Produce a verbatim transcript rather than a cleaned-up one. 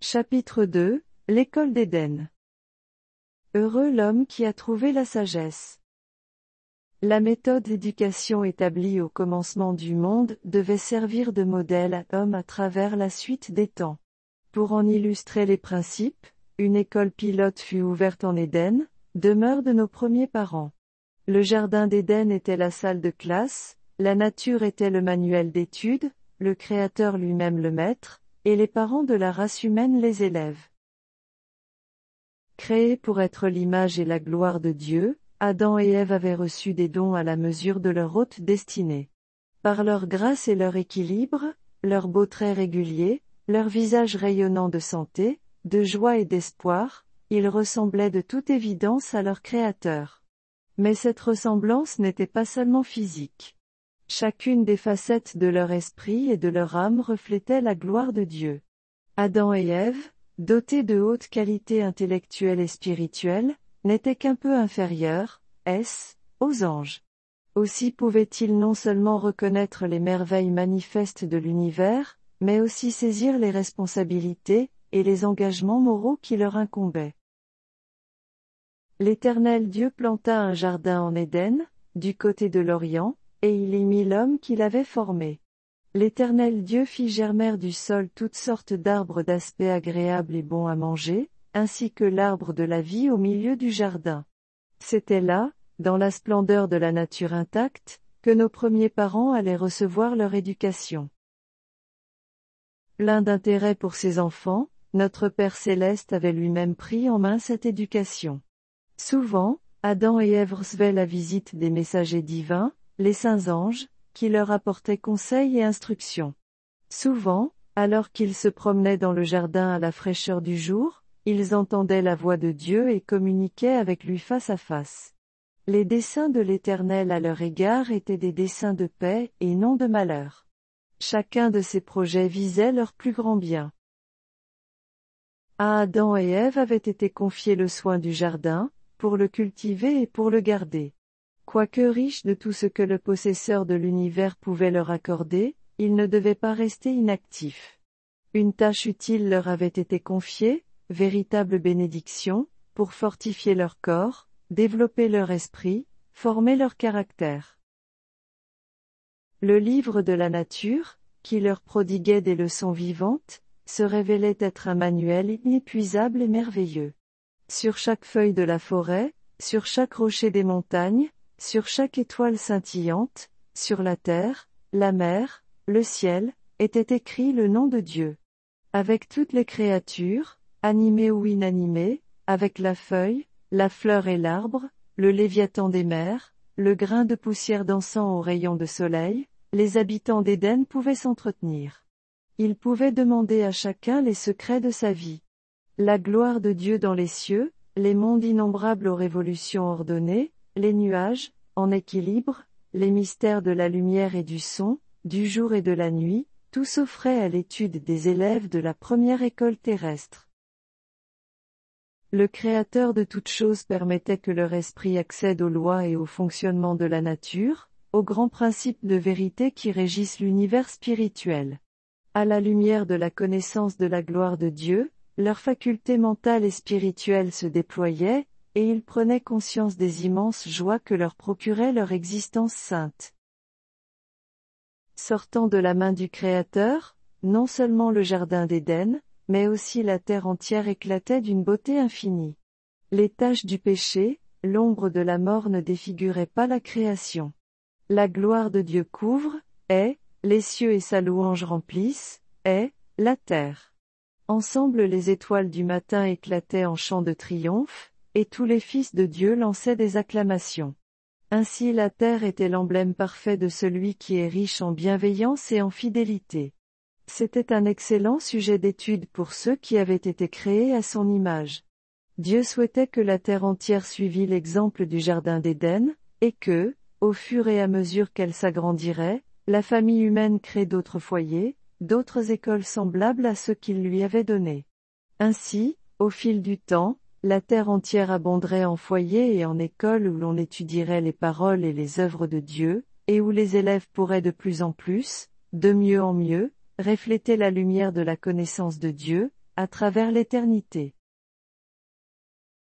Chapitre deux, L'école d'Éden. Heureux l'homme qui a trouvé la sagesse. La méthode d'éducation établie au commencement du monde devait servir de modèle à l'homme à travers la suite des temps. Pour en illustrer les principes, une école pilote fut ouverte en Éden, demeure de nos premiers parents. Le jardin d'Éden était la salle de classe, la nature était le manuel d'études, le Créateur lui-même le maître, et les parents de la race humaine les élèves. Créés pour être l'image et la gloire de Dieu, Adam et Ève avaient reçu des dons à la mesure de leur haute destinée. Par leur grâce et leur équilibre, leurs beaux traits réguliers, leur visage rayonnant de santé, de joie et d'espoir, ils ressemblaient de toute évidence à leur Créateur. Mais cette ressemblance n'était pas seulement physique. Chacune des facettes de leur esprit et de leur âme reflétait la gloire de Dieu. Adam et Ève, dotés de hautes qualités intellectuelles et spirituelles, n'étaient qu'un peu inférieurs, est-ce, aux anges. Aussi pouvaient-ils non seulement reconnaître les merveilles manifestes de l'univers, mais aussi saisir les responsabilités et les engagements moraux qui leur incombaient. L'Éternel Dieu planta un jardin en Éden, du côté de l'Orient, et il y mit l'homme qu'il avait formé. L'Éternel Dieu fit germer du sol toutes sortes d'arbres d'aspect agréable et bon à manger, ainsi que l'arbre de la vie au milieu du jardin. C'était là, dans la splendeur de la nature intacte, que nos premiers parents allaient recevoir leur éducation. Plein d'intérêt pour ses enfants, notre Père Céleste avait lui-même pris en main cette éducation. Souvent, Adam et Ève recevaient la visite des messagers divins, les saints anges, qui leur apportaient conseils et instructions. Souvent, alors qu'ils se promenaient dans le jardin à la fraîcheur du jour, ils entendaient la voix de Dieu et communiquaient avec lui face à face. Les desseins de l'Éternel à leur égard étaient des desseins de paix et non de malheur. Chacun de ces projets visait leur plus grand bien. À Adam et Ève avait été confié le soin du jardin, pour le cultiver et pour le garder. Quoique riches de tout ce que le possesseur de l'univers pouvait leur accorder, ils ne devaient pas rester inactifs. Une tâche utile leur avait été confiée, véritable bénédiction, pour fortifier leur corps, développer leur esprit, former leur caractère. Le livre de la nature, qui leur prodiguait des leçons vivantes, se révélait être un manuel inépuisable et merveilleux. Sur chaque feuille de la forêt, sur chaque rocher des montagnes, sur chaque étoile scintillante, sur la terre, la mer, le ciel, était écrit le nom de Dieu. Avec toutes les créatures, animées ou inanimées, avec la feuille, la fleur et l'arbre, le léviathan des mers, le grain de poussière dansant aux rayons de soleil, les habitants d'Éden pouvaient s'entretenir. Ils pouvaient demander à chacun les secrets de sa vie. La gloire de Dieu dans les cieux, les mondes innombrables aux révolutions ordonnées, les nuages, en équilibre, les mystères de la lumière et du son, du jour et de la nuit, tout s'offrait à l'étude des élèves de la première école terrestre. Le Créateur de toutes choses permettait que leur esprit accède aux lois et au fonctionnement de la nature, aux grands principes de vérité qui régissent l'univers spirituel. À la lumière de la connaissance de la gloire de Dieu, leurs facultés mentales et spirituelles se déployaient, et ils prenaient conscience des immenses joies que leur procurait leur existence sainte. Sortant de la main du Créateur, non seulement le jardin d'Éden, mais aussi la terre entière éclatait d'une beauté infinie. Les taches du péché, l'ombre de la mort ne défiguraient pas la création. La gloire de Dieu couvre, est, les cieux et sa louange remplissent, est, la terre. Ensemble les étoiles du matin éclataient en chants de triomphe, et tous les fils de Dieu lançaient des acclamations. Ainsi la terre était l'emblème parfait de celui qui est riche en bienveillance et en fidélité. C'était un excellent sujet d'étude pour ceux qui avaient été créés à son image. Dieu souhaitait que la terre entière suivît l'exemple du jardin d'Éden, et que, au fur et à mesure qu'elle s'agrandirait, la famille humaine crée d'autres foyers, d'autres écoles semblables à ceux qu'il lui avait donnés. Ainsi, au fil du temps, la terre entière abonderait en foyers et en écoles où l'on étudierait les paroles et les œuvres de Dieu, et où les élèves pourraient de plus en plus, de mieux en mieux, refléter la lumière de la connaissance de Dieu, à travers l'éternité.